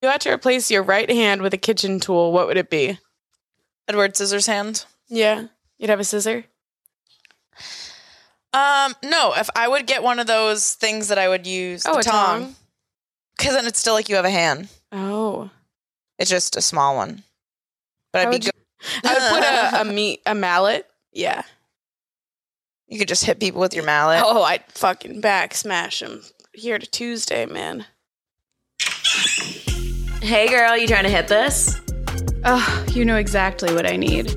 You had to replace your right hand with a kitchen tool. What would it be? Edward Scissorhands. Yeah. You'd have a scissor? No. If I would get one of those things that I would use, Oh, the a tongue? because then it's still like you have a hand. Oh. It's just a small one. But I'd be good. I would put a mallet. Yeah. You could just hit people with your mallet. Oh, I'd fucking back smash them. Here to Tuesday, man. Hey girl, you trying to hit this? Oh, you know exactly what I need.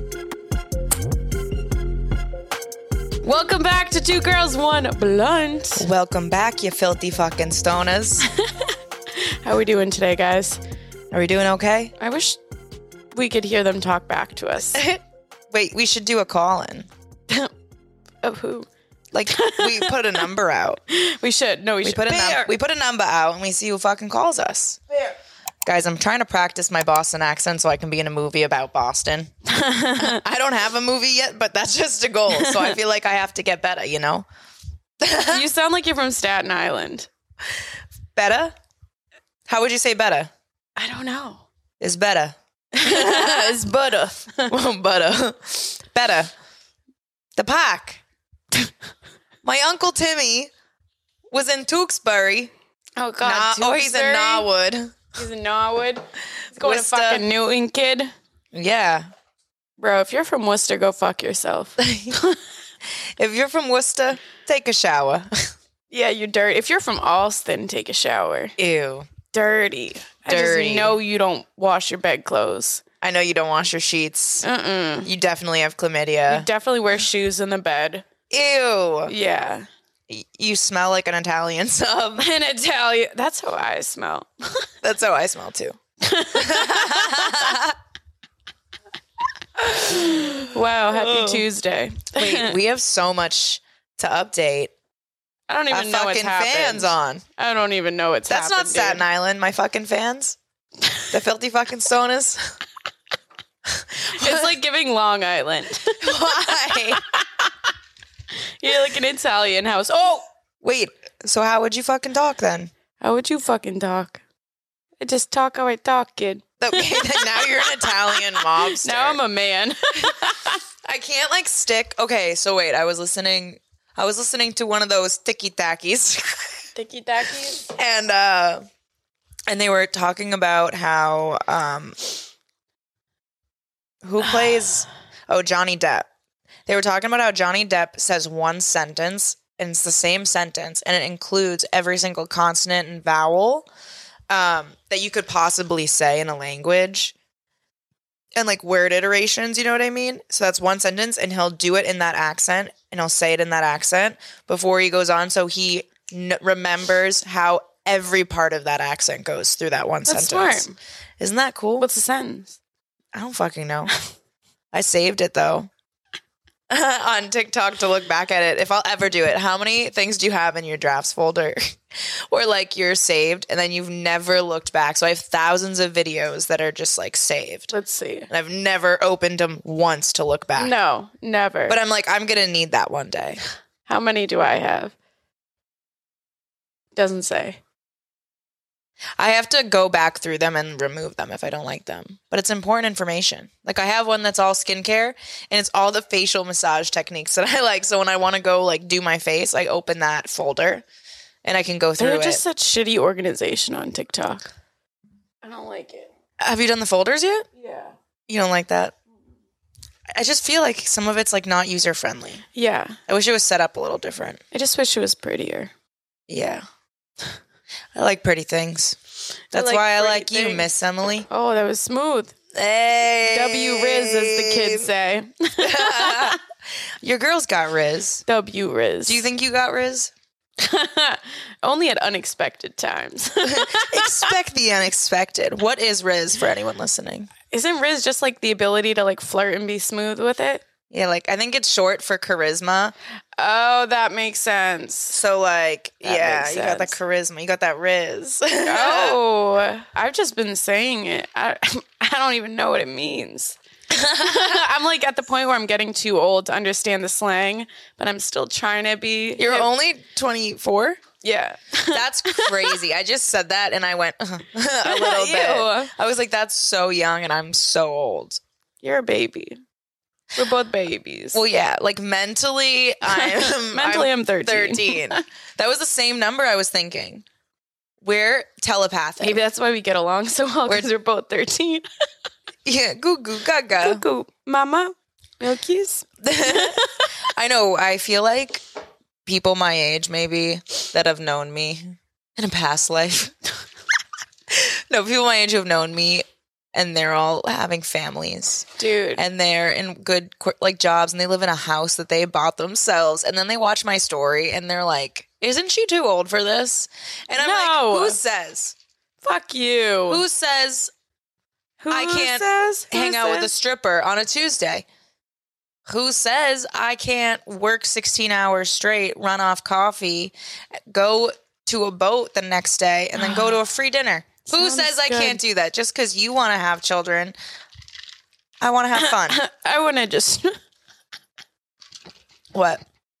Welcome back to Two Girls, One Blunt. Welcome back, you filthy fucking stoners. How we doing today, guys? Are we doing okay? I wish we could hear them talk back to us. Wait, we should do a call-in. Of who? Like, we put a number out. We should. No, we should. We put a number out and we see who fucking calls us. Bear. Guys, I'm trying to practice my Boston accent so I can be in a movie about Boston. I don't have a movie yet, but that's just a goal. So I feel like I have to get better, you know? You sound like you're from Staten Island. Better? How would you say better? I don't know. It's better. It's butter. Butter. Better. The park. My Uncle Timmy was in Tewksbury. Oh, God. He's in Norwood. He's in Norwood. He's going Worcester. to fucking Newton, kid. Yeah. Bro, if you're from Worcester, go fuck yourself. If you're from Worcester, take a shower. Yeah, you're dirty. If you're from Alston, take a shower. Ew. Dirty. I Dirty. just know you don't wash your bedclothes. I know you don't wash your sheets. Mm-mm. You definitely have chlamydia. You definitely wear shoes in the bed. Ew. Yeah. You smell like an Italian sub. In Italian. That's how I smell. That's how I smell too. Wow, happy Tuesday. Wait, we have so much to update. I don't even know what's fucking happened. fans on. I don't even know what's That's happened. not Staten Island, my fucking fans. The filthy fucking stoners. It's like giving Long Island. Why? You're like an Italian house. Oh! Wait, so how would you fucking talk then? How would you fucking talk? I just talk how I talk, kid. Okay, then now you're an Italian mobster. Now I'm a man. I can't like stick. Okay, so wait, I was listening to one of those tiki-takis. Tiki-takis? And they were talking about how who plays Johnny Depp. They were talking about how Johnny Depp says one sentence and it's the same sentence and it includes every single consonant and vowel that you could possibly say in a language and like word iterations, you know what I mean? So that's one sentence and he'll do it in that accent and he'll say it in that accent before he goes on. So he remembers how every part of that accent goes through that one That's sentence. smart. Isn't that cool? What's the sentence? I don't fucking know. I saved it though on TikTok to look back at it. If I'll ever do it, how many things do you have in your drafts folder or like you're saved and then you've never looked back? So I have thousands of videos that are just like saved. Let's see. And I've never opened them once to look back. No, never. But I'm like, I'm going to need that one day. How many do I have? Doesn't say. I have to go back through them and remove them if I don't like them. But it's important information. Like I have one that's all skincare and it's all the facial massage techniques that I like. So when I want to go like do my face, I open that folder and I can go through They're it. just such shitty organization on TikTok. I don't like it. Have you done the folders yet? Yeah. You don't like that? I just feel like some of it's like not user friendly. Yeah. I wish it was set up a little different. I just wish it was prettier. Yeah. I like pretty things. That's like why I pretty like you, things. Miss Emily. Oh, that was smooth. Hey. W Riz, as the kids say. Your girls got Riz. W Riz. Do you think you got Riz? Only at unexpected times. Expect the unexpected. What is Riz for anyone listening? Isn't Riz just like the ability to like flirt and be smooth with it? Yeah, like I think it's short for charisma. Oh, that makes sense. So like, That yeah, makes you got that sense. charisma. You got that Riz. Oh, I've just been saying it. I don't even know what it means. I'm like at the point where I'm getting too old to understand the slang, but I'm still trying to be. You're only 24? Yeah. That's crazy. I just said that and I went a little bit. I was like, that's so young and I'm so old. You're a baby. We're both babies. Well, yeah, like mentally, I'm 13. 13. That was the same number I was thinking. We're telepathic. Maybe that's why we get along so well, because we're both 13. Yeah, goo goo gaga. Goo goo. Mama, milkies. I know. I feel like people my age, maybe, that have known me in a past life. No, people my age who have known me, and they're all having families. Dude. And they're in good, like, jobs, and they live in a house that they bought themselves. And then they watch my story, and they're like, isn't she too old for this? And I'm like, who says? Fuck you. Who says I can't hang out with a stripper on a Tuesday? Who says I can't work 16 hours straight, run off coffee, go to a boat the next day, and then go to a free dinner? Who says I can't do that? Just because you want to have children, I want to have fun. I want to just... What?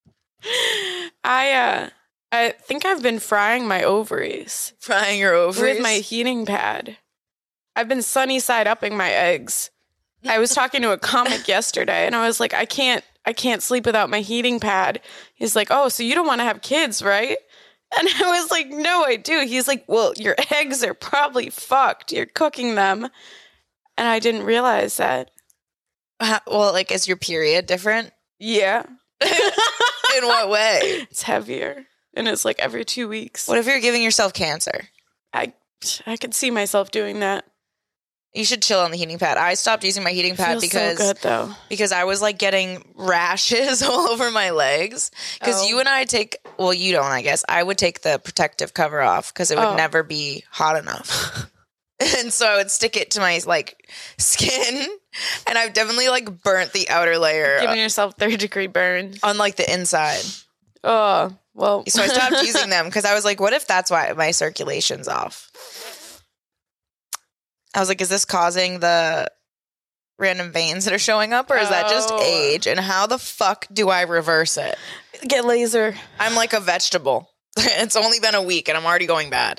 I think I've been frying my ovaries. Frying your ovaries? With my heating pad. I've been sunny side upping my eggs. I was talking to a comic yesterday, and I was like, I can't sleep without my heating pad. He's like, oh, so you don't want to have kids, right? And I was like, no, I do. He's like, well, your eggs are probably fucked. You're cooking them. And I didn't realize that. Well, like, is your period different? Yeah. In what way? It's heavier. And it's like every 2 weeks. What if you're giving yourself cancer? I could see myself doing that. You should chill on the heating pad. I stopped using my heating pad because so good, though. Because I was like getting rashes all over my legs. Because you and I take, well, you don't, I guess. I would take the protective cover off because it would never be hot enough. And so I would stick it to my like skin, and I've definitely like burnt the outer layer. Giving yourself 3rd-degree burns on like the inside. Oh, well. So I stopped using them because I was like, what if that's why my circulation's off? I was like, is this causing the random veins that are showing up, or is that just age? And how the fuck do I reverse it? Get laser. I'm like a vegetable. It's only been a week and I'm already going bad.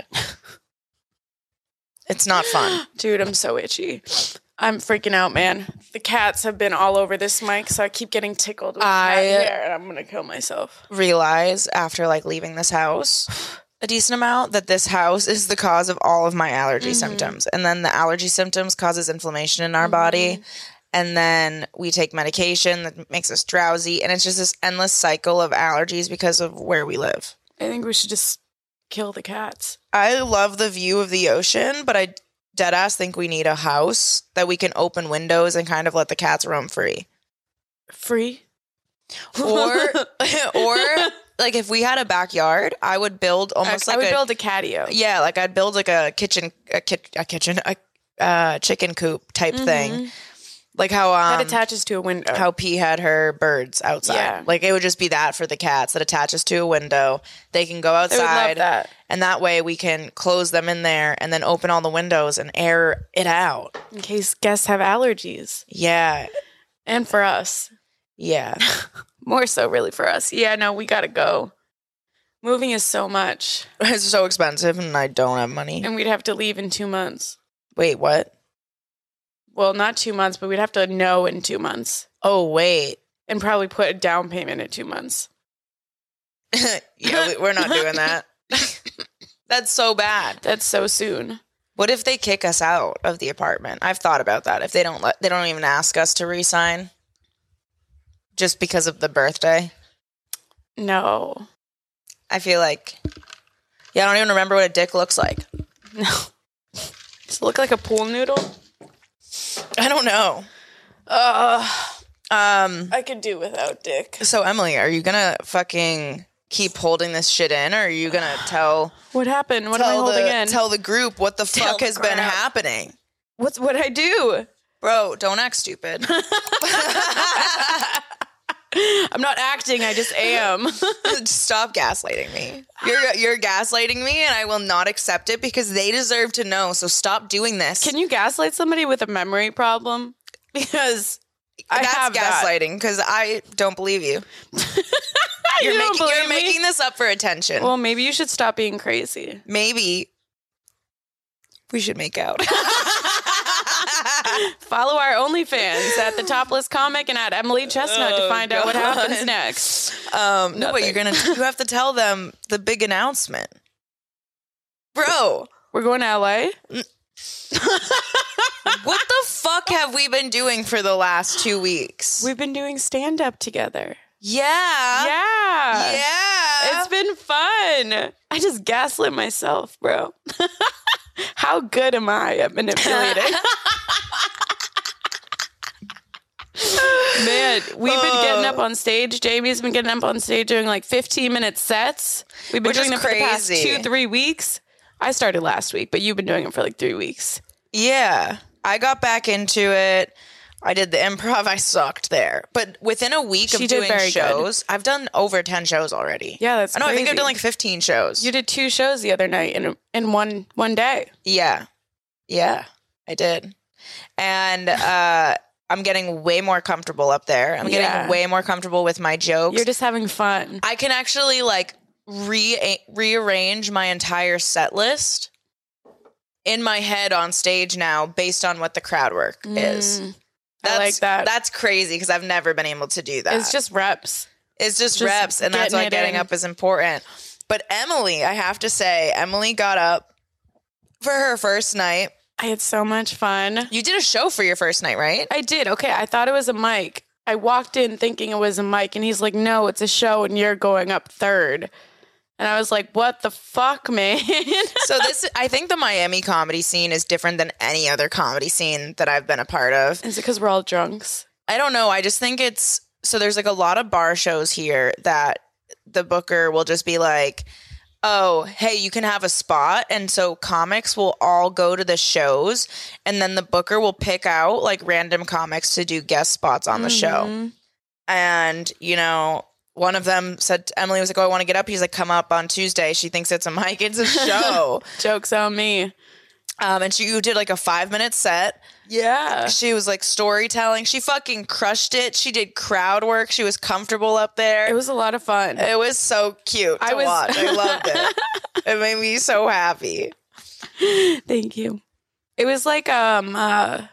It's not fun. Dude, I'm so itchy. I'm freaking out, man. The cats have been all over this mic, so I keep getting tickled with cat hair, and I'm going to kill myself. Realize after like leaving this house a decent amount that this house is the cause of all of my allergy symptoms. And then the allergy symptoms causes inflammation in our body. And then we take medication that makes us drowsy. And it's just this endless cycle of allergies because of where we live. I think we should just kill the cats. I love the view of the ocean, but I deadass think we need a house that we can open windows and kind of let the cats roam free. Free? Or like if we had a backyard, I would build almost I would build a catio. Yeah, like I'd build like a chicken coop type thing. Like how that attaches to a window. How P had her birds outside. Yeah. Like it would just be that for the cats that attaches to a window. They can go outside. I would love that. And that way we can close them in there and then open all the windows and air it out. In case guests have allergies. Yeah. And for us. Yeah. More so really for us. Yeah, no, we gotta go. Moving is so much. It's so expensive and I don't have money. And we'd have to leave in 2 months. Wait, what? Well, not 2 months, but we'd have to know in 2 months. Oh, wait. And probably put a down payment in 2 months. Yeah, we're not doing that. That's so bad. That's so soon. What if they kick us out of the apartment? I've thought about that. If they don't even ask us to re-sign just because of the birthday. No. I feel like, I don't even remember what a dick looks like. No. Does it look like a pool noodle? I don't know. I could do without dick. So Emily, are you gonna fucking keep holding this shit in, or are you gonna tell what happened? What am I holding in? Tell the group what the fuck has been happening. What'd I do? Bro, don't act stupid. I'm not acting, I just am. Stop gaslighting me. You're gaslighting me and I will not accept it because they deserve to know. So stop doing this. Can you gaslight somebody with a memory problem? Because that's gaslighting because I don't believe you. You don't believe You're me? making this up for attention. Well, maybe you should stop being crazy. Maybe we should make out. Follow our OnlyFans at The Topless Comic and at Emily Chestnut to find out what happens next. No, but you have to tell them the big announcement. Bro, We're going to LA? what the fuck have we been doing for the last 2 weeks? We've been doing stand-up together. Yeah. Yeah. It's been fun. I just gaslit myself, bro. How good am I at manipulating? Man, we've been getting up on stage. Jamie's been getting up on stage doing like 15-minute sets. We've been Which doing is them for the past crazy. 2-3 weeks. I started last week, but you've been doing it for like 3 weeks. Yeah. I got back into it. I did the improv. I sucked there. But within a week She of did doing very shows, I've done over 10 shows already. Yeah, that's I know. I think I've crazy. done like 15 shows. You did 2 shows the other night in one day. Yeah. Yeah, I did. And I'm getting way more comfortable up there. I'm Yeah. getting way more comfortable with my jokes. You're just having fun. I can actually like rearrange my entire set list in my head on stage now based on what the crowd work is. I like that. That's crazy because I've never been able to do that. It's just reps. It's just just reps, and that's getting why it getting in. up is important. But Emily, I have to say, Emily got up for her first night. I had so much fun. You did a show for your first night, right? I did. Okay, I thought it was a mic. I walked in thinking it was a mic, and he's like, no, it's a show, and you're going up third. And I was like, what the fuck, man? So I think the Miami comedy scene is different than any other comedy scene that I've been a part of. Is it because we're all drunks? I don't know. I just think so there's like a lot of bar shows here that the booker will just be like, oh, hey, you can have a spot. And so comics will all go to the shows, and then the booker will pick out like random comics to do guest spots on the show. And, one of them said, Emily was like, oh, I want to get up. He's like, come up on Tuesday. She thinks it's a mic. It's a show. Joke's on me. And you did like a 5-minute set. Yeah. She was like storytelling. She fucking crushed it. She did crowd work. She was comfortable up there. It was a lot of fun. It was so cute to watch. I loved it. It made me so happy. Thank you. It was like it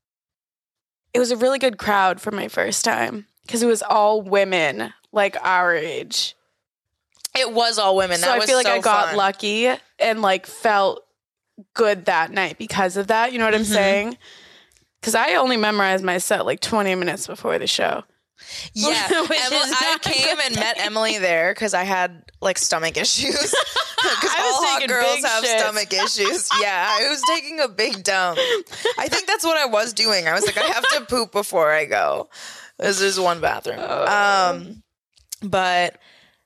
was a really good crowd for my first time because it was all women like our age. It was all women. So That I was feel like so I got fun. lucky and like felt good that night because of that. You know what I'm saying? Because I only memorized my set like 20 minutes before the show. Yeah, Which is I not a came good and met Emily there because I had like stomach issues. Because I was all hot taking girls big have shits. stomach issues. Yeah, I was taking a big dump. I think that's what I was doing. I was like, I have to poop before I go. There's just one bathroom. But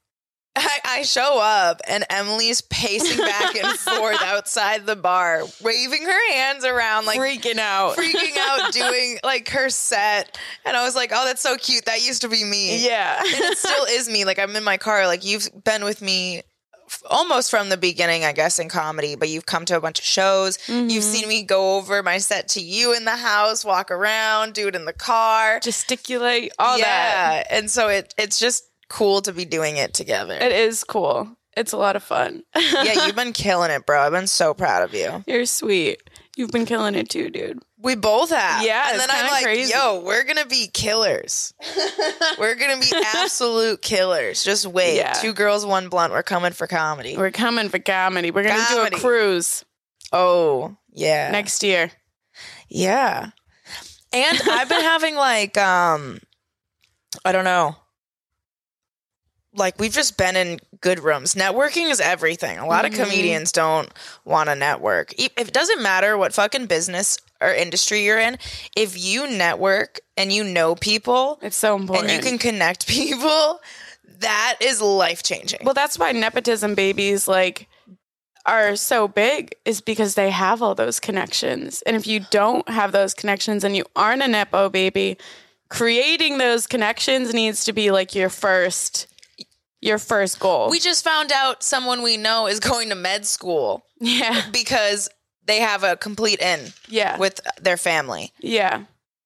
I show up and Emily's pacing back and forth outside the bar, waving her hands around, like freaking out. doing like her set. And I was like, oh, that's so cute. That used to be me. Yeah. And it still is me. Like, I'm in my car. Like, you've been with me almost from the beginning, I guess, in comedy, but you've come to a bunch of shows. You've seen me go over my set to you in the house, walk around, do it in the car. Gesticulate, all that. Yeah. And so it's just cool to be doing it together. It is cool. It's a lot of fun. Yeah, you've been killing it, bro. I've been so proud of you. You're sweet. You've been killing it too, dude. We both have. Yeah, and it's then I'm kinda like, crazy. yo, we're going to be killers. We're going to be absolute killers. Just wait. Yeah. 2 girls, 1 blunt. We're coming for comedy. We're coming for comedy. We're going to do Comedy. a cruise Oh, yeah. next year. Yeah. And I've been having like, I don't know. Like, we've just been in good rooms. Networking is everything. A lot of comedians don't want to network. If it doesn't matter what fucking business or industry you're in, if you network and you know people It's so important. and you can connect people, that is life-changing. Well, that's why nepotism babies like are so big, is because they have all those connections. And if you don't have those connections and you aren't a nepo baby, creating those connections needs to be like your first goal. We just found out someone we know is going to med school yeah. because they have a complete in Yeah. with their family. Yeah.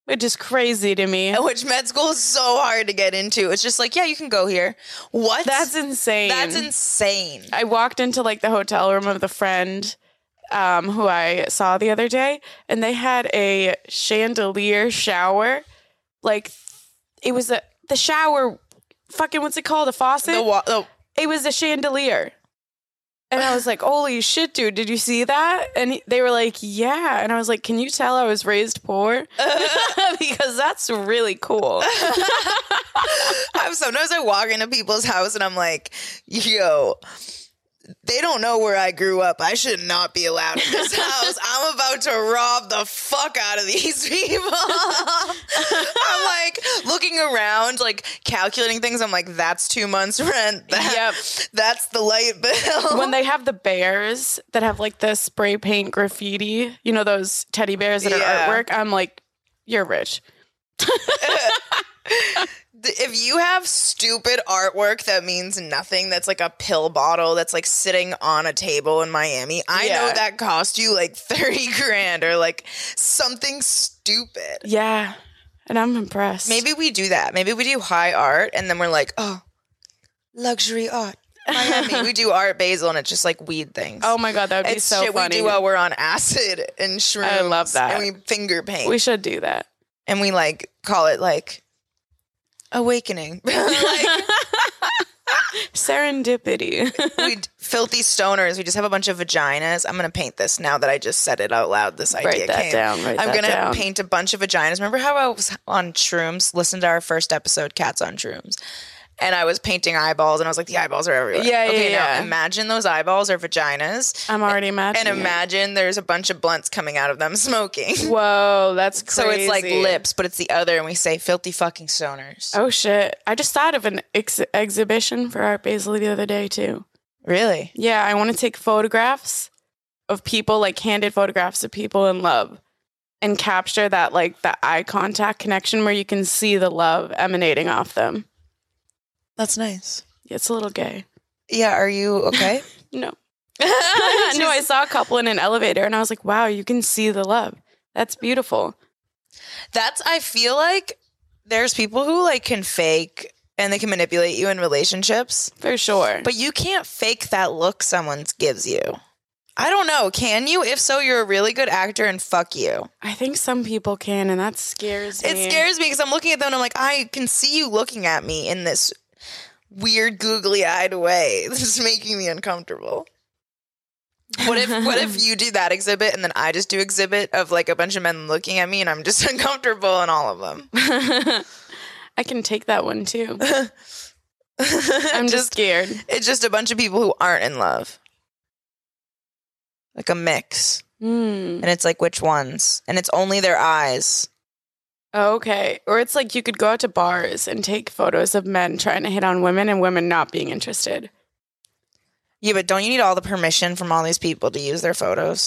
which is crazy to me. Which med school is so hard to get into. It's just like, yeah, you can go here. What? That's insane. That's insane. I walked into like the hotel room of the friend who I saw the other day, and they had a chandelier shower. Like, it was the shower, fucking, what's it called? A faucet? It was a chandelier. And I was like, holy shit, dude, did you see that? And they were like, yeah. And I was like, can you tell I was raised poor? Because that's really cool. Sometimes I walk into people's house and I'm like, yo, they don't know where I grew up. I should not be allowed in this house. I'm about to rob the fuck out of these people. I'm like looking around, like calculating things. I'm like, that's 2 months rent. That's the light bill. When they have the bears that have like the spray paint graffiti, you know, those teddy bears that are artwork, I'm like, you're rich. If you have stupid artwork that means nothing, that's like a pill bottle that's like sitting on a table in Miami, I know that cost you like 30 grand or like something stupid. Yeah. And I'm impressed. Maybe we do that. Maybe we do high art and then we're like, oh, luxury art. Miami. We do Art Basel and it's just like weed things. Oh my God, that would be so shit funny. We do while we're on acid and shrooms. I love that. And we finger paint. We should do that. And we like call it like awakening. Serendipity. We filthy stoners. We just have a bunch of vaginas. I'm gonna paint this now that I just said it out loud. This idea Write that came. down. I'm gonna paint a bunch of vaginas. Remember how I was on shrooms? Listen to our first episode, Cats on Shrooms. And I was painting eyeballs, and I was like, the eyeballs are everywhere. Now imagine those eyeballs are vaginas. I'm already imagining. And imagine there's a bunch of blunts coming out of them smoking. Whoa, that's crazy. So it's like lips, but it's the other, and we say filthy fucking stoners. Oh, shit. I just thought of an exhibition for Art Basel the other day, too. Really? Yeah, I want to take photographs of people, like candid photographs of people in love, and capture that, like, the eye contact connection where you can see the love emanating off them. That's nice. It's a little gay. Yeah, are you okay? No. No, I saw a couple in an elevator and I was like, wow, you can see the love. That's beautiful. I feel like there's people who like can fake and they can manipulate you in relationships. For sure. But you can't fake that look someone gives you. I don't know. Can you? If so, you're a really good actor and fuck you. I think some people can, and that scares me. It scares me because I'm looking at them and I'm like, I can see you looking at me in this weird googly-eyed way. This is making me uncomfortable. What if you do that exhibit and then I just do exhibit of like a bunch of men looking at me and I'm just uncomfortable in all of them? I can take that one too. I'm just scared. It's just a bunch of people who aren't in love. Like a mix. And it's like, which ones? And it's only their eyes. Okay. Or it's like you could go out to bars and take photos of men trying to hit on women and women not being interested. Yeah, but don't you need all the permission from all these people to use their photos?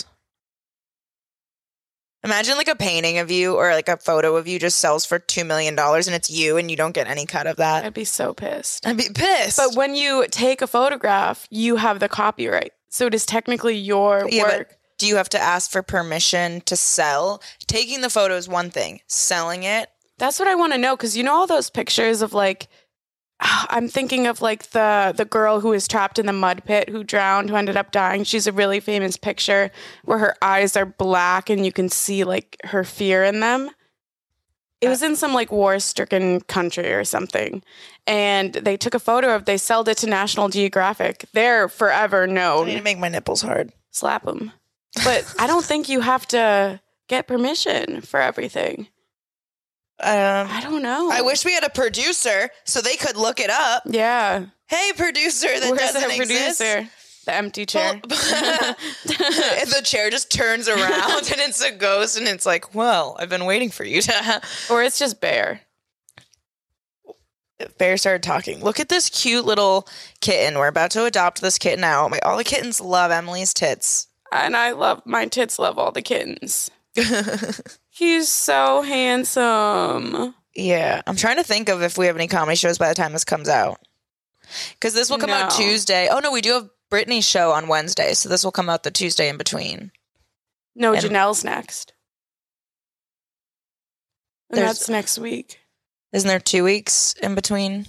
Imagine like a painting of you or like a photo of you just sells for $2 million and it's you and you don't get any cut of that. I'd be so pissed. I'd be pissed. But when you take a photograph, you have the copyright. So it is technically your work. Do you have to ask for permission to sell? Taking the photo is one thing. Selling it? That's what I want to know. Because you know all those pictures of like, I'm thinking of like the girl who was trapped in the mud pit, who drowned, who ended up dying. She's a really famous picture where her eyes are black and you can see like her fear in them. It was in some like war-stricken country or something. And they took a photo they sold it to National Geographic. They're forever known. I need to make my nipples hard. Slap them. But I don't think you have to get permission for everything. I don't know. I wish we had a producer so they could look it up. Yeah. Hey, producer that Where's doesn't the exist. producer? The empty chair. And the chair just turns around and it's a ghost and it's like, well, I've been waiting for you to... Or it's just Bear. Bear started talking. Look at this cute little kitten. We're about to adopt this kitten out. All the kittens love Emily's tits. And my tits love all the kittens. He's so handsome. Yeah. I'm trying to think of if we have any comedy shows by the time this comes out. Because this will come out Tuesday. Oh, no, we do have Brittany's show on Wednesday. So this will come out the Tuesday in between. No, Janelle's next. And that's next week. Isn't there 2 weeks in between?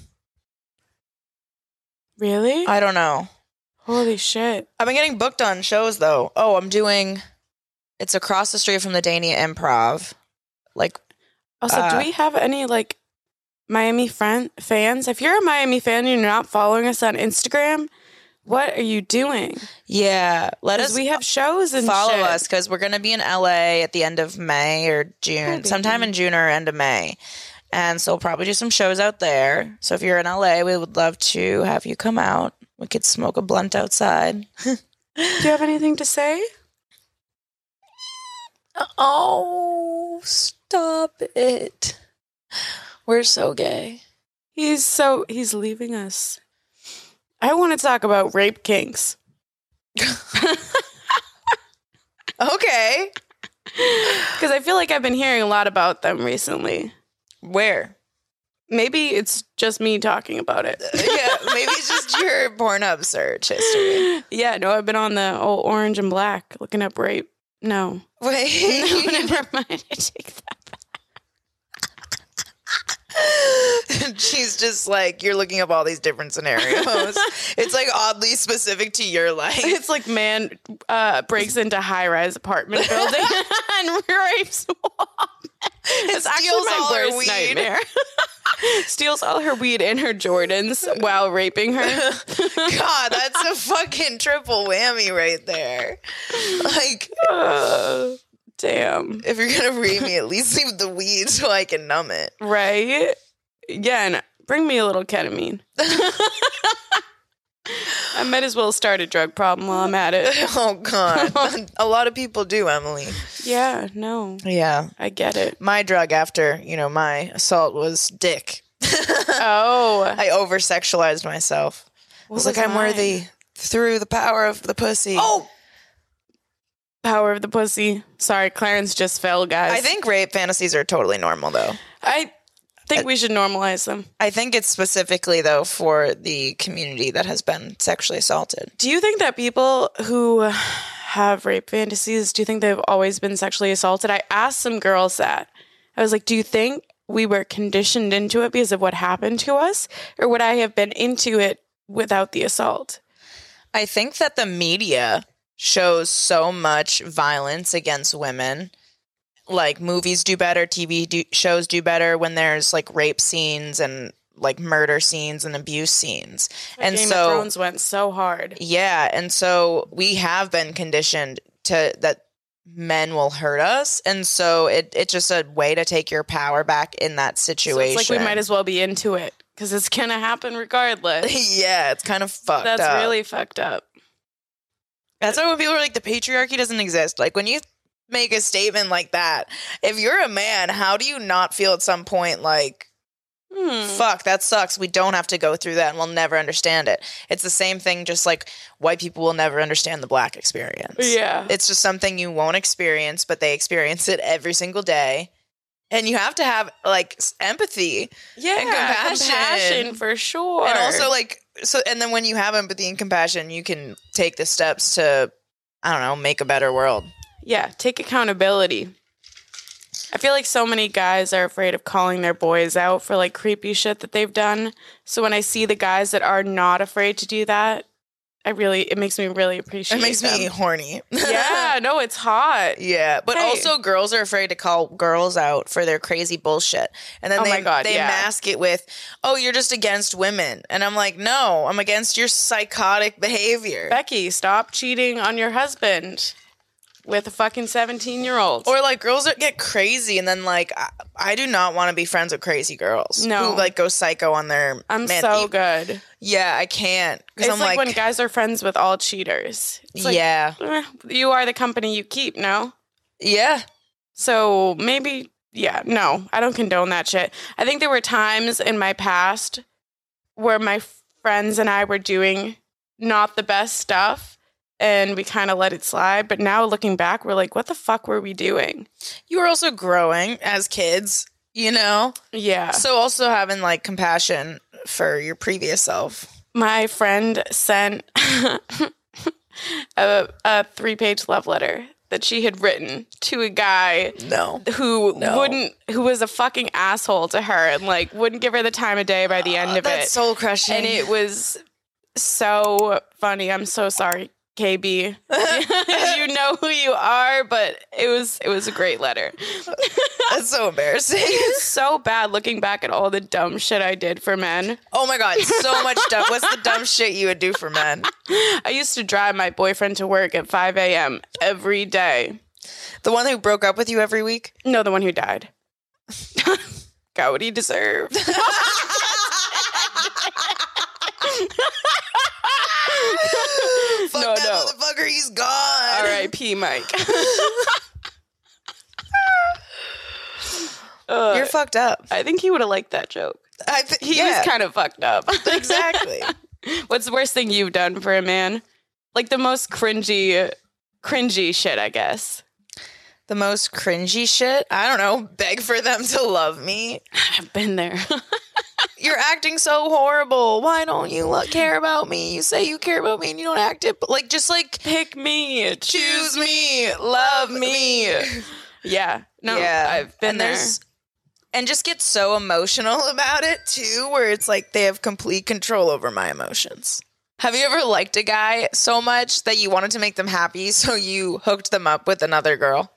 Really? I don't know. Holy shit. I've been getting booked on shows, though. Oh, it's across the street from the Dania Improv. Like, also, do we have any, like, Miami fans? If you're a Miami fan and you're not following us on Instagram, what are you doing? Yeah. We have shows and follow shit. us, because we're going to be in LA at the end of May or June. Sometime in June or end of May. And so we'll probably do some shows out there. So if you're in LA, we would love to have you come out. We could smoke a blunt outside. Do you have anything to say? Oh, stop it. We're so gay. He's leaving us. I want to talk about rape kinks. Okay. Because I feel like I've been hearing a lot about them recently. Where? Maybe it's just me talking about it. Yeah, maybe it's just your Pornhub search history. Yeah, no, I've been on the old Orange and Black looking up rape. No. Wait. No, never mind. I take that back. She's just like, you're looking up all these different scenarios. It's like oddly specific to your life. It's like man breaks into high-rise apartment building and rapes woman. It's actually my worst nightmare. Steals all her weed and her Jordans while raping her. God, that's a fucking triple whammy right there. Like, damn. if you're gonna rape me, at least leave the weed so I can numb it. Right? Yeah, and bring me a little ketamine. I might as well start a drug problem while I'm at it. Oh, God. A lot of people do, Emily. Yeah, no. Yeah. I get it. My drug after, my assault was dick. Oh. I over-sexualized myself. I was like, I'm worthy through the power of the pussy. Oh! Power of the pussy. Sorry, Clarence just fell, guys. I think rape fantasies are totally normal, though. I think we should normalize them. I think it's specifically, though, for the community that has been sexually assaulted. Do you think that people who have rape fantasies, do you think they've always been sexually assaulted? I asked some girls that. I was like, do you think we were conditioned into it because of what happened to us? Or would I have been into it without the assault? I think that the media shows so much violence against women. Like, movies do better, TV shows do better when there's, like, rape scenes and, like, murder scenes and abuse scenes. And Game of Thrones went so hard. Yeah, and so we have been conditioned to that men will hurt us, and so it's just a way to take your power back in that situation. So it's like we might as well be into it, because it's going to happen regardless. Yeah, it's kind of fucked up. That's really fucked up. That's why when people are like, the patriarchy doesn't exist. Like, when you make a statement like that, if you're a man, how do you not feel at some point like, fuck, that sucks, we don't have to go through that and we'll never understand it? It's the same thing, just like white people will never understand the black experience. Yeah. It's just something you won't experience, but they experience it every single day. And you have to have, like, empathy and compassion for sure. And also, like, and then when you have empathy and compassion, you can take the steps to, I don't know, make a better world. Yeah, take accountability. I feel like so many guys are afraid of calling their boys out for, like, creepy shit that they've done. So when I see the guys that are not afraid to do that, it makes me really appreciate it. It makes me horny. Yeah, no, it's hot. Yeah, but also girls are afraid to call girls out for their crazy bullshit. And then they mask it with, oh, you're just against women. And I'm like, no, I'm against your psychotic behavior. Becky, stop cheating on your husband with a fucking 17-year-old. Or, like, girls that get crazy, and then, like, I do not want to be friends with crazy girls. No. Who, like, go psycho on their good. Yeah, I can't. It's I'm like when guys are friends with all cheaters. It's like, yeah. You are the company you keep, no? Yeah. So maybe, yeah, no, I don't condone that shit. I think there were times in my past where my friends and I were doing not the best stuff, and we kind of let it slide. But now looking back, we're like, what the fuck were we doing? You were also growing as kids, you know? Yeah. So also having, like, compassion for your previous self. My friend sent a 3-page love letter that she had written to a guy No. who was a fucking asshole to her and like wouldn't give her the time of day by the end of That's it. soul crushing. And it was so funny. I'm so sorry, KB. You know who you are, but it was a great letter. That's so embarrassing. It's so bad looking back at all the dumb shit I did for men. Oh my God, so much dumb. What's the dumb shit you would do for men? I used to drive my boyfriend to work at 5 a.m. every day. The one who broke up with you every week? No, the one who died. Got what he deserved. Fuck that motherfucker, he's gone. R.I.P. Mike. You're fucked up. I think he would have liked that joke. He was kind of fucked up. Exactly. What's the worst thing you've done for a man? Like the most cringy shit, I guess. The most cringy shit? I don't know. Beg for them to love me. I've been there. You're acting so horrible. Why don't you care about me? You say you care about me and you don't act it. But like, just like, pick me, choose me, love me. Yeah. No, Yeah. I've been there. And just get so emotional about it too, where it's like they have complete control over my emotions. Have you ever liked a guy so much that you wanted to make them happy, so you hooked them up with another girl?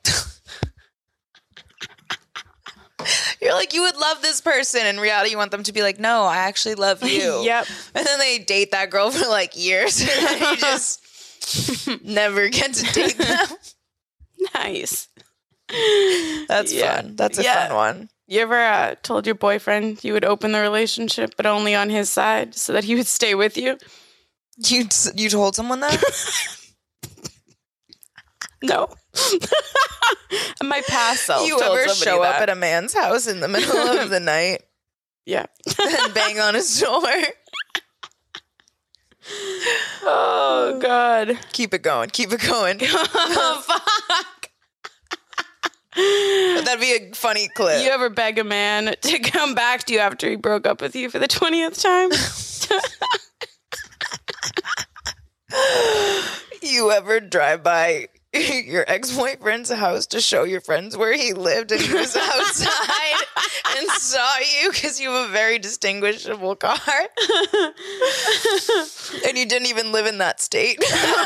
You're like, you would love this person. In reality, you want them to be like, no, I actually love you. Yep. And then they date that girl for like years. And then you just never get to date them. Nice. That's fun. That's a fun one. You ever told your boyfriend you would open the relationship, but only on his side so that he would stay with you? You told someone that? No. My past self. You told ever somebody show up that. at a man's house in the middle of the night Yeah. and bang on his door? Oh, God. Keep it going. Keep it going. Oh, fuck. That'd be a funny clip. You ever beg a man to come back to you after he broke up with you for the 20th time? You ever drive by your ex-boyfriend's house to show your friends where he lived and he was outside and saw you because you have a very distinguishable car? And you didn't even live in that state?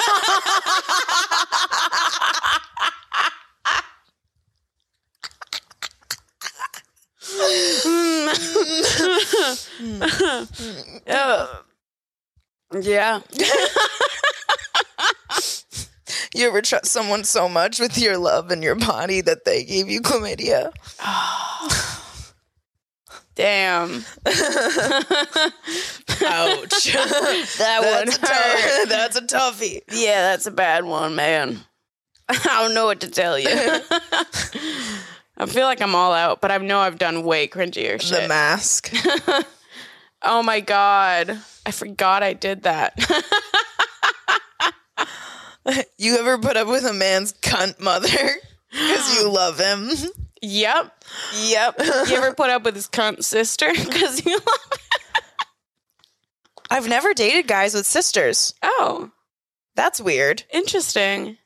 Yeah. You ever trust someone so much with your love and your body that they gave you chlamydia? Damn. Ouch. That's a toughie. Yeah, that's a bad one, man. I don't know what to tell you. I feel like I'm all out, but I know I've done way cringier shit. The Mask. Oh my God. I forgot I did that. You ever put up with a man's cunt mother because you love him? Yep. You ever put up with his cunt sister because you love him? I've never dated guys with sisters. Oh, That's weird. interesting.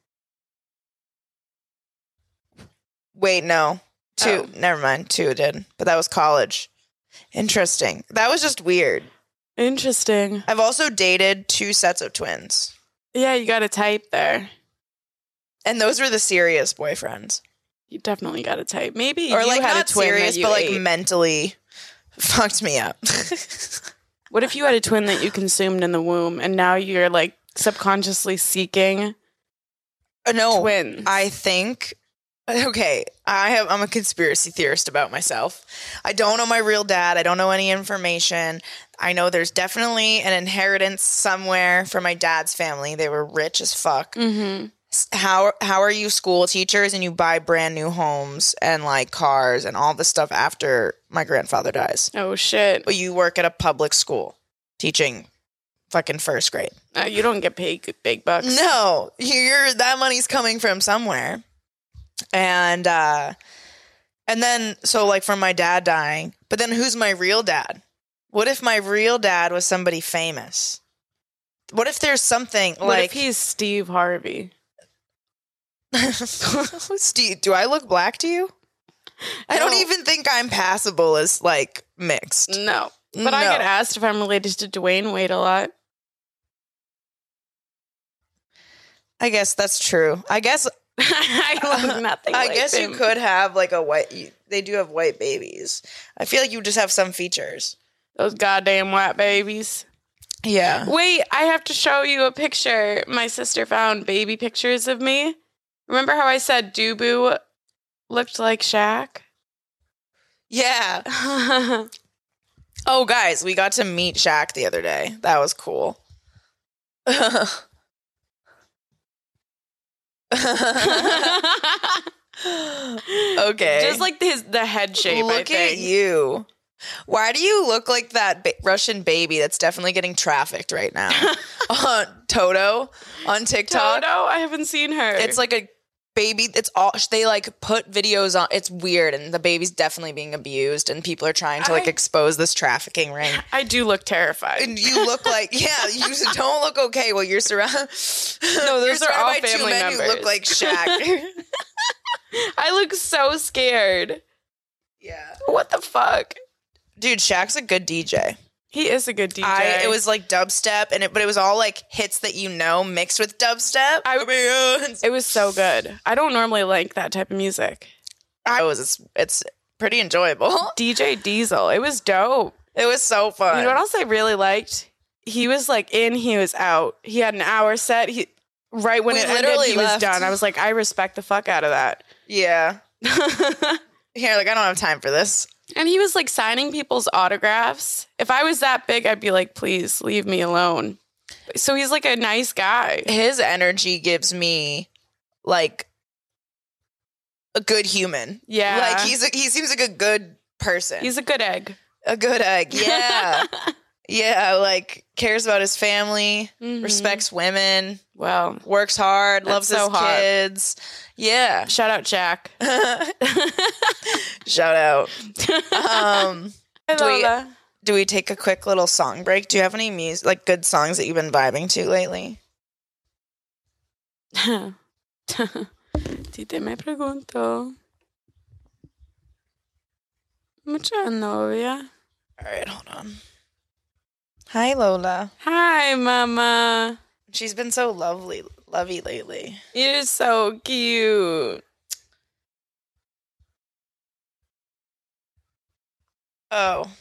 Wait, no. Two. Oh. Never mind. Two did. But that was college. Interesting. That was just weird. Interesting. I've also dated 2 sets of twins. Yeah, you got a type there. And those were the serious boyfriends. You definitely got a type. Maybe Or you like had not a twin serious, that you but like ate. mentally fucked me up. What if you had a twin that you consumed in the womb and now you're like subconsciously seeking No. twins? I think okay, I'm a conspiracy theorist about myself. I don't know my real dad. I don't know any information. I know there's definitely an inheritance somewhere from my dad's family. They were rich as fuck. Mm-hmm. How are you school teachers and you buy brand new homes and like cars and all this stuff after my grandfather dies? Oh, shit. But you work at a public school teaching fucking first grade. You don't get paid big bucks. No, that money's coming from somewhere. And then, so like from my dad dying, but then who's my real dad? What if my real dad was somebody famous? What if there's something What like, if he's Steve Harvey? Steve, do I look black to you? I don't even think I'm passable as like mixed. No. But I get asked if I'm related to Dwayne Wade a lot. I guess that's true. I guess I look nothing I like guess him. you could have like a white. They do have white babies. I feel like you just have some features. Those goddamn white babies. Yeah. Wait, I have to show you a picture. My sister found baby pictures of me. Remember how I said Dubu looked like Shaq? Yeah. Oh, guys, we got to meet Shaq the other day. That was cool. Okay. Just like the head shape. Look at you. Why do you look like that Russian baby that's definitely getting trafficked right now? Toto on TikTok. Toto? I haven't seen her. It's like a baby. It's all they like put videos on. It's weird, and the baby's definitely being abused, and people are trying to like expose this trafficking ring. I do look terrified. And you look like you don't look okay. Well, you're surrounded. No, those are all by family two men members. who look like Shaq. I look so scared. Yeah. What the fuck? Dude, Shaq's a good DJ. He is a good DJ. It was like dubstep, but it was all like hits that you know mixed with dubstep. It was so good. I don't normally like that type of music. It's pretty enjoyable. DJ Diesel. It was dope. It was so fun. You know what else I really liked? He was like in, he was out. He had an hour set. Right when it ended, he was done. I was like, I respect the fuck out of that. Yeah. Yeah, like I don't have time for this. And he was like signing people's autographs. If I was that big, I'd be like, please leave me alone. So he's like a nice guy. His energy gives me like a good human. Yeah. Like he seems like a good person. He's a good egg. A good egg. Yeah. Yeah, like cares about his family, respects women. Well, works hard, loves so his kids. Yeah. Shout out Jack. Shout out. Lola. Do we take a quick little song break? Do you have any music, like good songs that you've been vibing to lately? Si te me pregunto. Mucha novia. All right, hold on. Hi, Lola. Hi, Mama. She's been so lovey lately. You're so cute. Oh,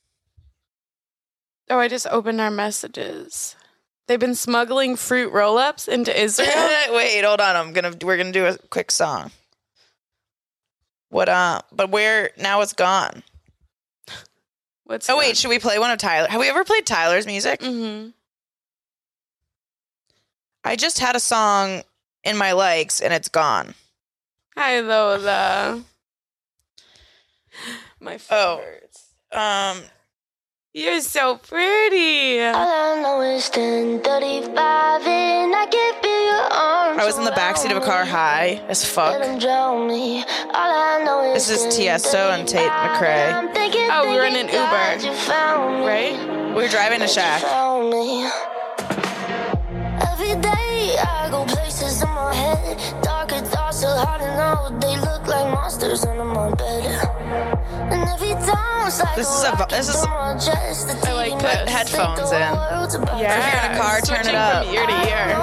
I just opened our messages. They've been smuggling fruit roll-ups into Israel. wait, hold on. We're gonna do a quick song. What? But now it's gone. Wait, should we play one of Tyler? Have we ever played Tyler's music? Mm-hmm. I just had a song in my likes and it's gone. Hi, Lola. My favorites. You're so pretty. All I know is 10:35 and I can feel your arms. I was in the backseat of a car high as fuck. This is Tiesto and Tate McRae. Oh, we were in an Uber, right? We were driving to Shaq. Every day I go places in my head. Darker thoughts are hard to know. They look like monsters under my bed. And every time it's like This is I like put headphones in. Yeah. If you're in a car, turn it up. From ear to ear.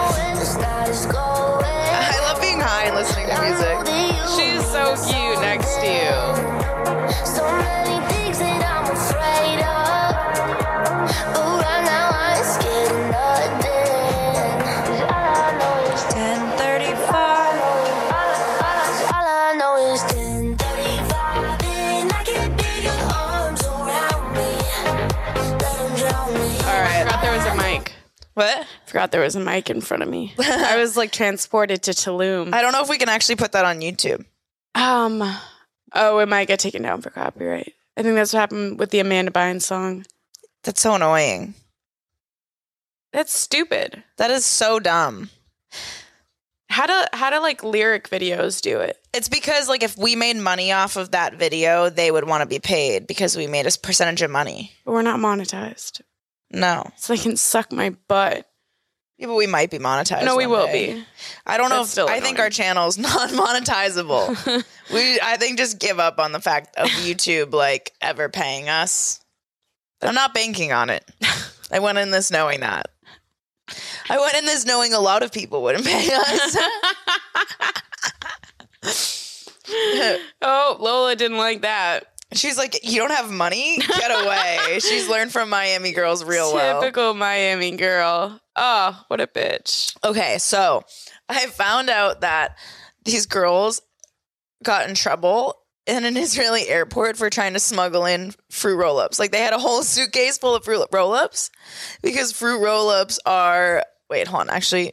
I love being high and listening to music. She's so cute next to you. So many things that I'm afraid of, but right now I ain't scared of nothing. 10:35. All I know is 10:35, and I can feel your arms around me. Let 'em drown me. All right. I forgot there was a mic. What? Forgot there was a mic in front of me. I was like transported to Tulum. I don't know if we can actually put that on YouTube. Oh, it might get taken down for copyright. I think that's what happened with the Amanda Bynes song. That's so annoying. That's stupid. That is so dumb. How do like lyric videos do it? It's because like if we made money off of that video, they would want to be paid because we made a percentage of money. But we're not monetized. No. So they can suck my butt. Yeah, but we might be monetized. No, we one will day. be. I don't know. That's If, still I think annoying. our channel's non-monetizable. I think just give up on the fact of YouTube like ever paying us. I'm not banking on it. I went in this knowing that. I went in this knowing a lot of people wouldn't pay us. Oh, Lola didn't like that. She's like, you don't have money? Get away. She's learned from Miami girls real well. Typical Miami girl. Oh, what a bitch. Okay, so I found out that these girls got in trouble in an Israeli airport for trying to smuggle in fruit roll-ups. Like they had a whole suitcase full of fruit roll-ups because fruit roll-ups are... Wait, hold on. Actually,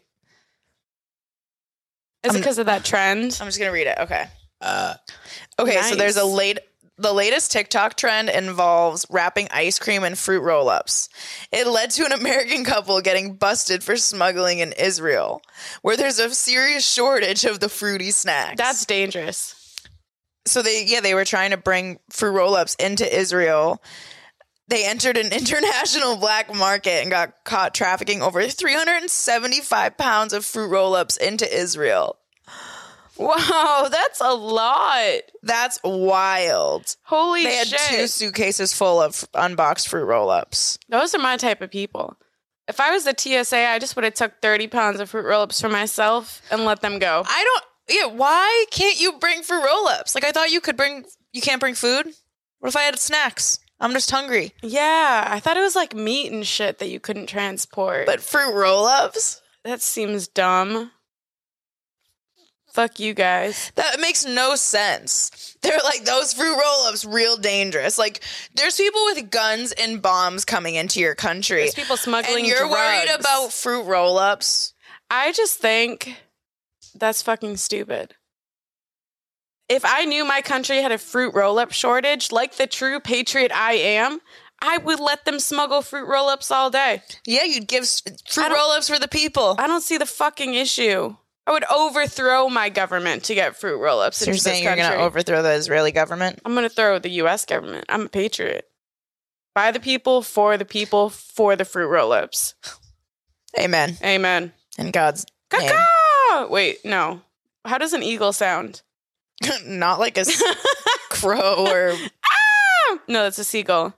Is it because of that trend? I'm just going to read it. Okay. Okay, so there's Nice. the latest TikTok trend involves wrapping ice cream in fruit roll-ups. It led to an American couple getting busted for smuggling in Israel, where there's a serious shortage of the fruity snacks. That's dangerous. So they were trying to bring fruit roll-ups into Israel. They entered an international black market and got caught trafficking over 375 pounds of fruit roll-ups into Israel. Wow, that's a lot. That's wild. Holy They had shit. 2 suitcases full of unboxed fruit roll-ups. Those are my type of people. If I was the TSA, I just would have took 30 pounds of fruit roll-ups for myself and let them go. Why can't you bring fruit roll-ups? Like I thought you can't bring food? What if I had snacks? I'm just hungry. Yeah, I thought it was like meat and shit that you couldn't transport. But fruit roll-ups? that seems dumb. Fuck you guys. That makes no sense. They're like, those fruit roll-ups real dangerous. Like, there's people with guns and bombs coming into your country. There's people smuggling and you're worried drugs. about fruit roll-ups? I just think that's fucking stupid. If I knew my country had a fruit roll-up shortage, like the true patriot I am, I would let them smuggle fruit roll-ups all day. Yeah, you'd give fruit roll-ups for the people. I don't see the fucking issue. I would overthrow my government to get fruit roll-ups So into you're this saying you're country. going to overthrow the Israeli government? I'm going to throw the U.S. government. I'm a patriot. By the people, for the fruit roll-ups. Amen. Amen. In God's name. Caw! Wait, no. How does an eagle sound? Not like a crow or... No, that's a seagull.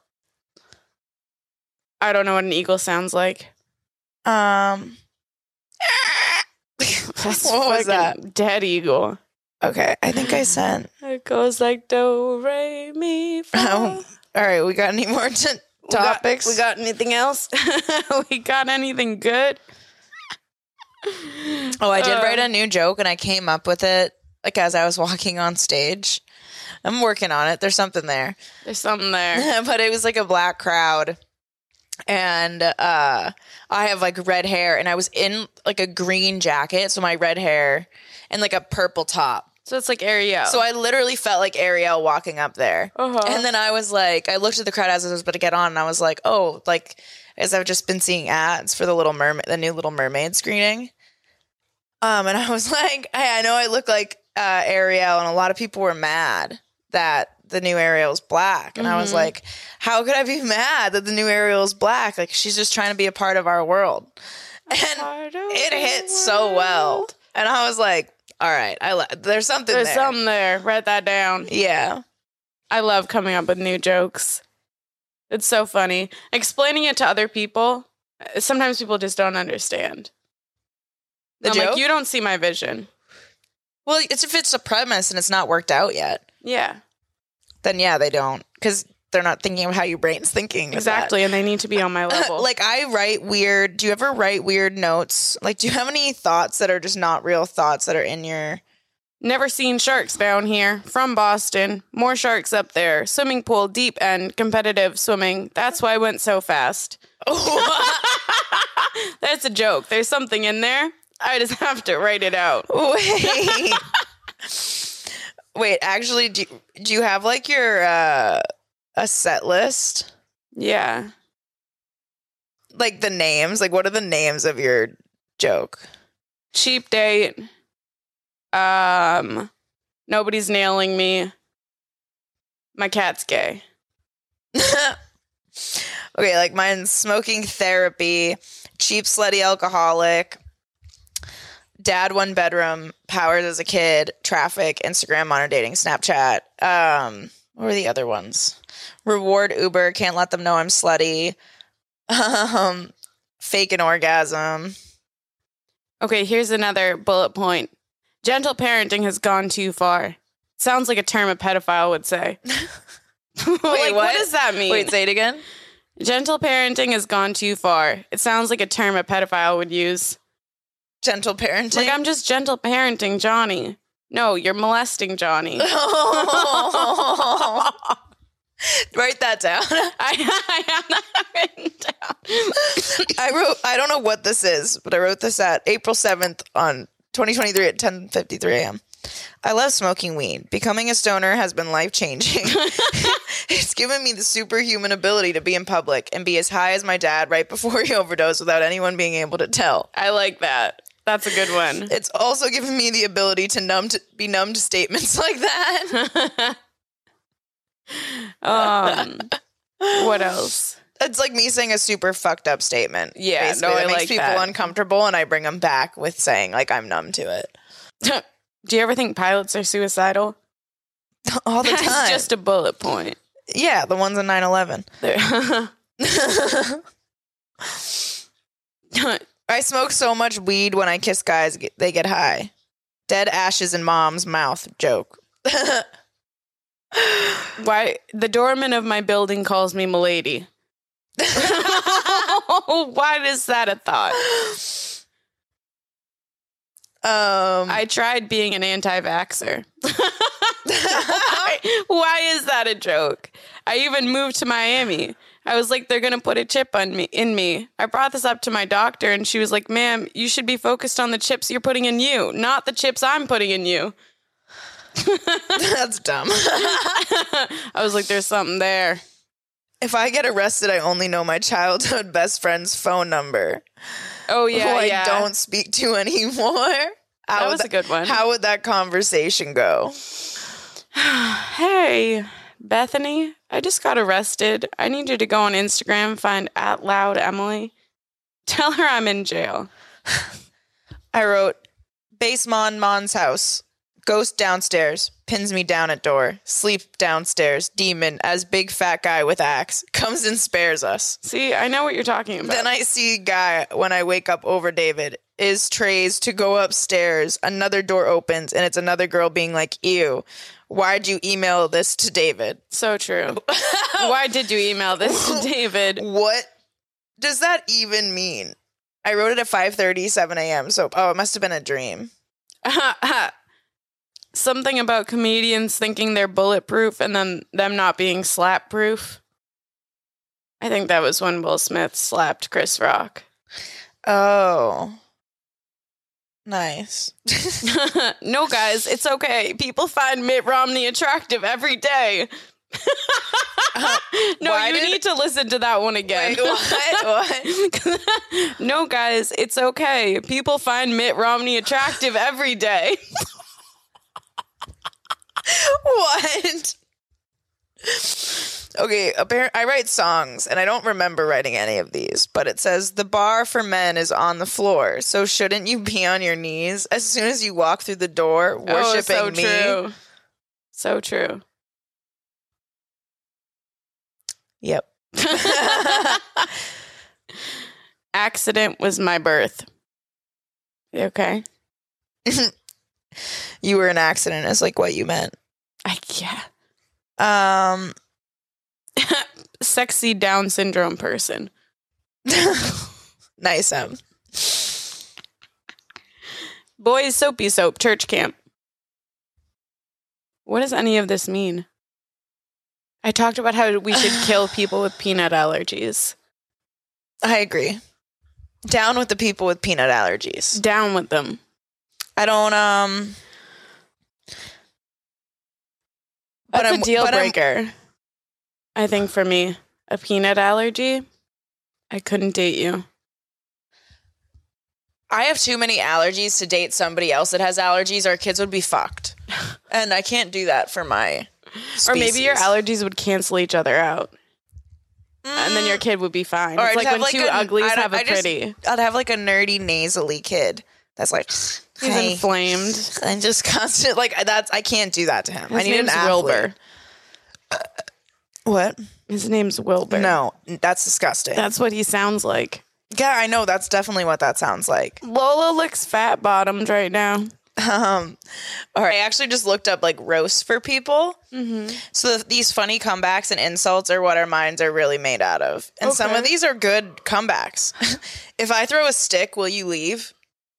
I don't know what an eagle sounds like. That's What was fucking that? Dead eagle. Okay, I think I sent... It goes like do, re, mi, fa. All right, we got any more topics? We got anything else? We got anything good? Oh, I did write a new joke, and I came up with it like as I was walking on stage. I'm working on it. There's something there. There's something there. But it was like a black crowd, and I have like red hair, and I was in like a green jacket, so my red hair, and like a purple top. So it's like Ariel. So I literally felt like Ariel walking up there. Uh-huh. And then I was like, I looked at the crowd as I was about to get on, and I was like, oh, like, as I've just been seeing ads for the new Little Mermaid screening. And I was like, hey, I know I look like Ariel, and a lot of people were mad that the new Ariel is black. And I was like, how could I be mad that the new Ariel is black? Like, she's just trying to be a part of our world. And it hit so well. And I was like, all right, there's something There's there. something there. Write that down. Yeah. I love coming up with new jokes. It's so funny. Explaining it to other people, sometimes people just don't understand. The I'm joke? like, you don't see my vision. Well, it's if it's a premise and it's not worked out yet, Yeah, then yeah, they don't, because they're not thinking of how your brain's thinking. with that. exactly. And they need to be on my level. Like, I write weird. Do you ever write weird notes? Like, do you have any thoughts that are just not real thoughts that are in your? Never seen sharks down here. From Boston. More sharks up there. Swimming pool, deep end, competitive swimming. That's why I went so fast. That's a joke. There's something in there. I just have to write it out. Wait. Actually, do you have like your a set list? Yeah. Like the names. Like, what are the names of your joke? Cheap date. Nobody's nailing me. My cat's gay. Okay, like mine's smoking therapy, cheap slutty alcoholic, dad one bedroom, powers as a kid, traffic, Instagram, modern dating, Snapchat. What were the other ones? Reward Uber, can't let them know I'm slutty. Fake an orgasm. Okay, here's another bullet point. Gentle parenting has gone too far. Sounds like a term a pedophile would say. Wait, what does that mean? Wait, say it again. Gentle parenting has gone too far. It sounds like a term a pedophile would use. Gentle parenting. Like, I'm just gentle parenting Johnny. No, you're molesting Johnny. Write that down. I have that written down. I don't know what this is, but I wrote this at April 7th on 2023 at 10:53 a.m. I love smoking weed. Becoming a stoner has been life-changing. It's given me the superhuman ability to be in public and be as high as my dad right before he overdosed without anyone being able to tell. I like that. That's a good one. It's also given me the ability to be numb to statements like that. What else? It's like me saying a super fucked up statement. Yeah, basically. no, I It makes like people that. uncomfortable, and I bring them back with saying like I'm numb to it Do you ever think pilots are suicidal? all the That's time. just a bullet point. Yeah, the ones on 9/11. I smoke so much weed when I kiss guys, they get high. Dead ashes in mom's mouth. Joke. Why? The doorman of my building calls me Milady. Why is that a thought? I tried being an anti-vaxxer. Why is that a joke? I even moved to Miami. I was like, they're going to put a chip in me. I brought this up to my doctor and she was like, ma'am, you should be focused on the chips you're putting in you, not the chips I'm putting in you. That's dumb. I was like, there's something there. If I get arrested, I only know my childhood best friend's phone number. Oh, yeah, who yeah. I don't speak to anymore. That was a good one. How would that conversation go? Hey, Bethany, I just got arrested. I need you to go on Instagram, find @loudemily. Tell her I'm in jail. I wrote, base Mon's house. Ghost downstairs. Pins me down at door. Sleep downstairs. Demon as big fat guy with axe. Comes and spares us. See, I know what you're talking about. Then I see guy when I wake up over David. Is trays to go upstairs. Another door opens and it's another girl being like, ew. Why'd you email this to David? So true. Why did you email this to David? What does that even mean? I wrote it at 5:37 a.m. So, it must have been a dream. Something about comedians thinking they're bulletproof and then them not being slap proof. I think that was when Will Smith slapped Chris Rock. Oh. Nice. No, guys, it's okay. People find Mitt Romney attractive every day. No, why you did- need to listen to that one again. Wait, what? No, guys, it's okay. People find Mitt Romney attractive every day. What? Okay, I write songs, and I don't remember writing any of these, but it says, the bar for men is on the floor, so shouldn't you be on your knees as soon as you walk through the door, worshiping so me? True. So true. Yep. Accident was my birth. You okay? You were an accident is like what you meant. Yeah. Sexy Down syndrome person. Nice. Boys soapy soap church camp. What does any of this mean? I talked about how we should kill people with peanut allergies. I agree. Down with the people with peanut allergies. Down with them. I don't, That's a deal breaker. I think for me, a peanut allergy, I couldn't date you. I have too many allergies to date somebody else that has allergies. Our kids would be fucked. And I can't do that for my species. Or maybe your allergies would cancel each other out. and then your kid would be fine. Or It's I'd like have when two uglies have a just- pretty. I'd have like a nerdy, nasally kid that's like, He's hey, inflamed. and just constant like that's. I can't do that to him. His I need an name's athlete. Wilbur. What? His name's Wilbur. No, that's disgusting. That's what he sounds like. Yeah, I know. That's definitely what that sounds like. Lola looks fat bottomed right now. All right, I actually just looked up like roasts for people. So these funny comebacks and insults are what our minds are really made out of. And some of these are good comebacks. If I throw a stick, will you leave?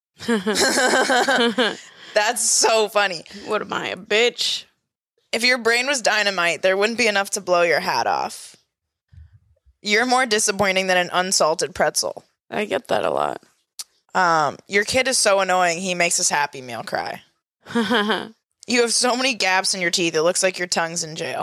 That's so funny. What am I, a bitch? If your brain was dynamite, there wouldn't be enough to blow your hat off. You're more disappointing than an unsalted pretzel. I get that a lot. Your kid is so annoying, he makes his Happy Meal cry. You have so many gaps in your teeth, it looks like your tongue's in jail.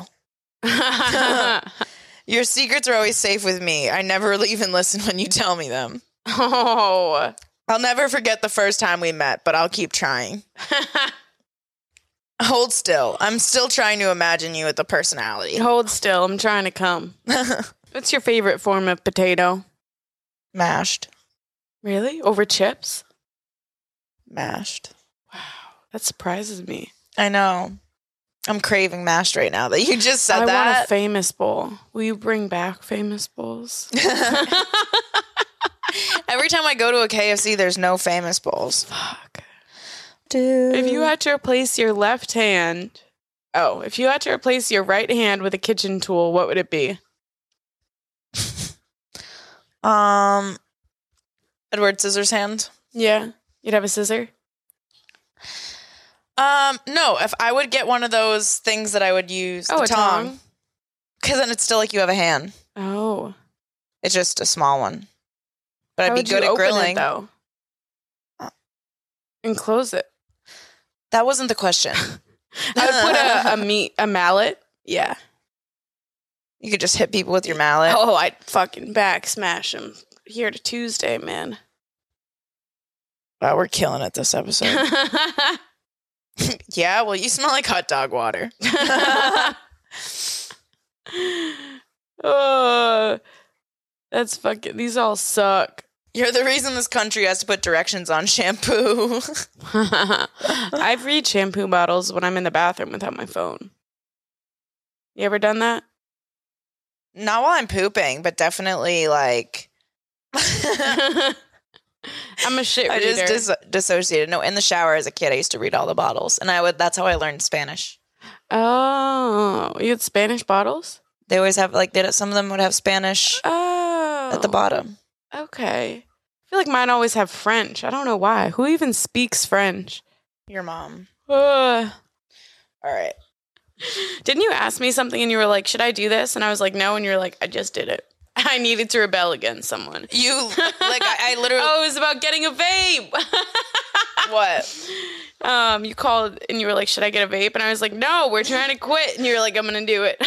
Your secrets are always safe with me. I never even listen when you tell me them. Oh. I'll never forget the first time we met, but I'll keep trying. Hold still. I'm still trying to imagine you with a personality. Hold still. I'm trying to come. What's your favorite form of potato? Mashed. Really? Over chips? Mashed. That surprises me. I know. I'm craving mashed right now that you just said I want a that. famous bowl. Will you bring back famous bowls? Every time I go to a KFC, there's no famous bowls. Fuck. Dude. If you had to replace your left hand... Oh, if you had to replace your right hand with a kitchen tool, what would it be? Edward Scissorhands. Yeah. You'd have a scissor? No, if I would get one of those things that I would use, Oh, the a tongue? because then it's still like you have a hand. Oh. It's just a small one. But How I'd be would you good at open grilling. it, though? And close it. That wasn't the question. I would put a mallet. Yeah. You could just hit people with your mallet. Oh, I'd fucking back smash them. Here to Tuesday, man. Wow, we're killing it this episode. Yeah, well, you smell like hot dog water. Oh, that's fucking. These all suck. You're the reason this country has to put directions on shampoo. I've read shampoo bottles when I'm in the bathroom without my phone. You ever done that? Not while I'm pooping, but definitely like... I'm a shit I reader. just dissociated. No, in the shower as a kid, I used to read all the bottles. And that's how I learned Spanish. Oh, you had Spanish bottles? They always have, some of them would have Spanish Oh. at the bottom. Okay. I feel like mine always have French. I don't know why. Who even speaks French? Your mom. Ugh. All right. Didn't you ask me something and you were like, should I do this? And I was like, no. And you're like, I just did it. I needed to rebel against someone. You, I literally... Oh, it was about getting a vape. What? You called and you were like, should I get a vape? And I was like, no, we're trying to quit. And you were like, I'm going to do it.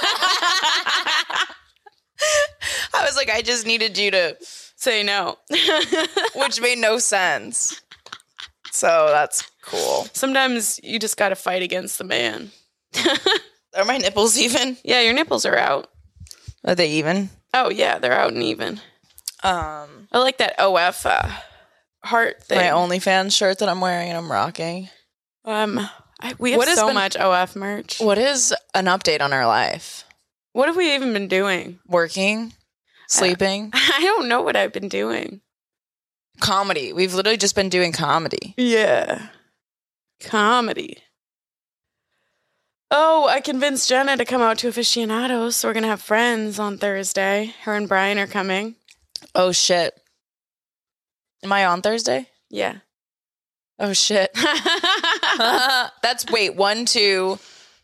I was like, I just needed you to... Say no. Which made no sense. So that's cool. Sometimes you just got to fight against the man. Are my nipples even? Yeah, your nipples are out. Are they even? Oh, yeah, they're out and even. I I like that OF heart thing. my OnlyFans shirt that I'm wearing and I'm rocking. We have What has so been- much OF merch. What is an update on our life? What have we even been doing? Working? Sleeping? I don't know what I've been doing. Comedy. We've literally just been doing comedy. Yeah. Comedy. Oh, I convinced Jenna to come out to Aficionados, so we're going to have friends on Thursday. Her and Brian are coming. Oh, shit. Am I on Thursday? Yeah. Oh, shit. That's, 1, 2,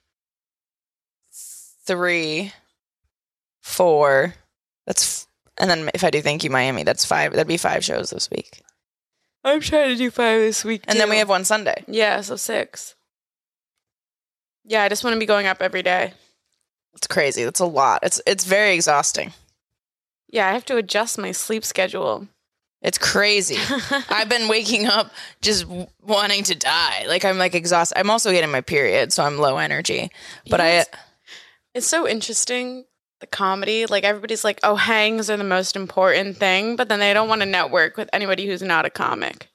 3, 4. And then if I do Thank You Miami, that's 5. That'd be 5 shows this week. I'm trying to do 5 this week, And then we have one Sunday. Yeah, so 6. Yeah, I just want to be going up every day. It's crazy. That's a lot. It's very exhausting. Yeah, I have to adjust my sleep schedule. It's crazy. I've been waking up just wanting to die. I'm exhausted. I'm also getting my period, so I'm low energy. But Yes. It's so interesting the comedy. Like everybody's like, oh, hangs are the most important thing, but then they don't want to network with anybody who's not a comic.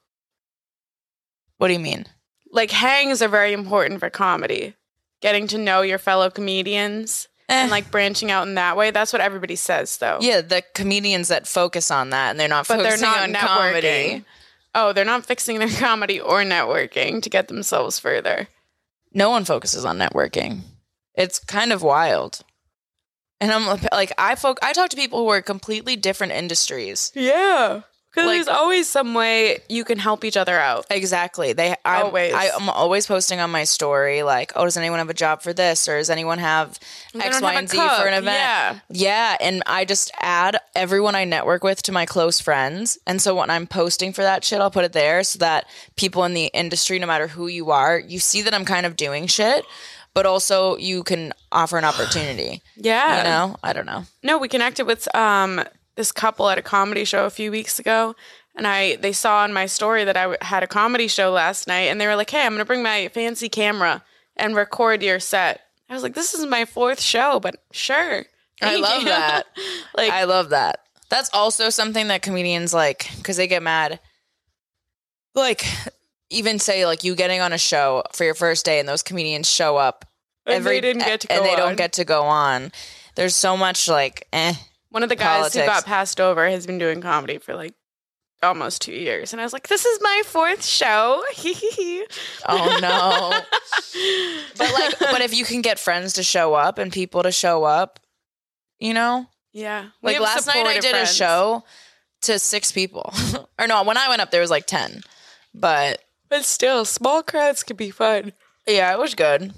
What do you mean? Like hangs are very important for comedy. Getting to know your fellow comedians and like branching out in that way. That's what everybody says though. Yeah, the comedians that focus on that and they're not But focusing they're not on networking. comedy. Oh, they're not fixing their comedy or networking to get themselves further. No one focuses on networking. It's kind of wild. And I'm like, I talk to people who are completely different industries. Yeah. Because Like- there's always some way you can help each other out. Exactly. Always. I'm always posting on my story like, oh, does anyone have a job for this? Or does anyone have They X, don't Y, have a and Z cook. for an event? Yeah. Yeah. And I just add everyone I network with to my close friends. And so when I'm posting for that shit, I'll put it there so that people in the industry, no matter who you are, you see that I'm kind of doing shit, but also you can offer an opportunity. Yeah. You know? I don't know. No, we connected with this couple at a comedy show a few weeks ago. And they saw on my story that I had a comedy show last night. And they were like, hey, I'm going to bring my fancy camera and record your set. I was like, this is my 4th show, but sure. I Thank love you. that. Like, I love that. That's also something that comedians like because they get mad. Like, even say like you getting on a show for your first day and those comedians show up and they didn't get to go and they on. don't get to go on. There's so much like One of the guys who politics. got passed over has been doing comedy for like almost 2 years. And I was like, this is my 4th show. oh no. But if you can get friends to show up and people to show up, you know? Yeah. We Like have last night I supportive did friends. a show to 6 people. Or no, when I went up there was like 10. But But still, small crowds can be fun. yeah, it was good.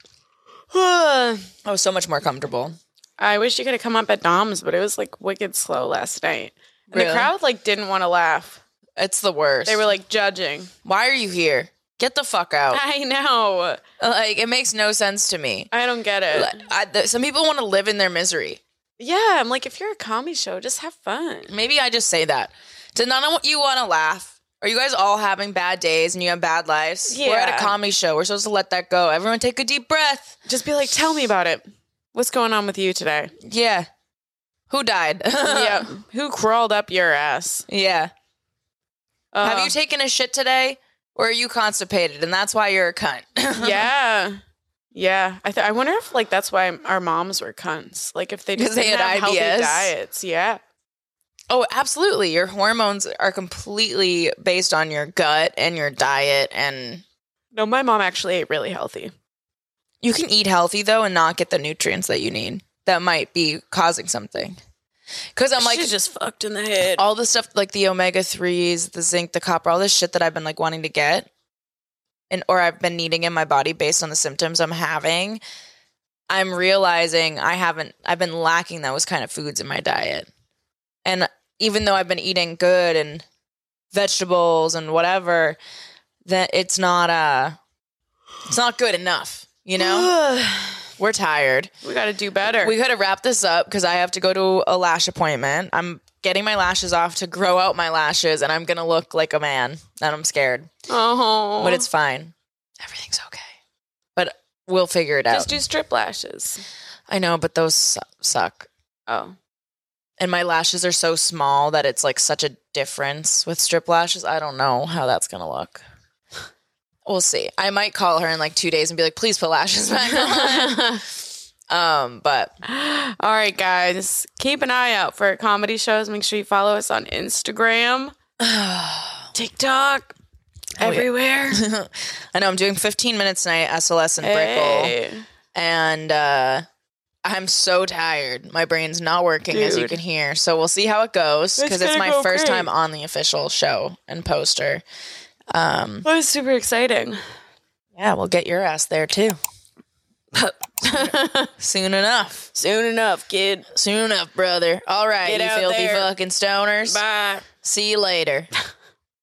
I I was so much more comfortable. wish you could have come up at Dom's, but it was like wicked slow last night. And Really? the crowd like didn't want to laugh. It's the worst. They were like judging. why are you here? Get the fuck out. I know. Like, it makes no sense to me. I don't get it. Some people want to live in their misery. Yeah, I'm like, if you're a comedy show, just have fun. Maybe I just say that. To none of you want to laugh? Are you guys all having bad days and you have bad lives? We're at Yeah. a comedy show. We're supposed to let that go. Everyone take a deep breath. Just be like, tell me about it. What's going on with you today? Yeah. Who died? Yeah. Who crawled up your ass? Yeah. Have you taken a shit today? Or are you constipated and that's why you're a cunt? Yeah. Yeah. I wonder if like that's why our moms were cunts. Like if they just 'Cause they didn't had have healthy IBS? diets. Yeah. Oh, absolutely. Your hormones are completely based on your gut and your diet. And No, my mom actually ate really healthy. you can eat healthy, though, and not get the nutrients that you need that might be causing something. Because I'm like, She's just fucked in the head. all the stuff like the omega-3s, the zinc, the copper, all this shit that I've been like wanting to get or I've been needing in my body based on the symptoms I'm having, I'm realizing I've been lacking those kind of foods in my diet. And even though I've been eating good and vegetables and whatever, that it's not good enough, you know? We're tired. We got to do better. We gotta wrap this up because I have to go to a lash appointment. I'm getting my lashes off to grow out my lashes, and I'm gonna look like a man. And I'm scared, Oh. but it's fine. Everything's okay. But we'll figure it out. Just do strip lashes. I know, but those suck. Oh. And my lashes are so small that it's like such a difference with strip lashes. I don't know how that's gonna look. We'll see. I might call her in like 2 days and be like, please put lashes back on. But All right, guys. Keep an eye out for comedy shows. Make sure you follow us on Instagram, TikTok, everywhere. I know I'm doing 15 minutes tonight, SLS and Brickle. Hey. And I'm so tired. My brain's not working, as you Dude. can hear. So we'll see how it goes because it's gonna my go first great. time on the official show and poster. That was super exciting. Yeah, we'll get your ass there too. Soon enough. Soon enough, kid. Soon enough, brother. All right, Get you out filthy there. fucking stoners. Bye. See you later.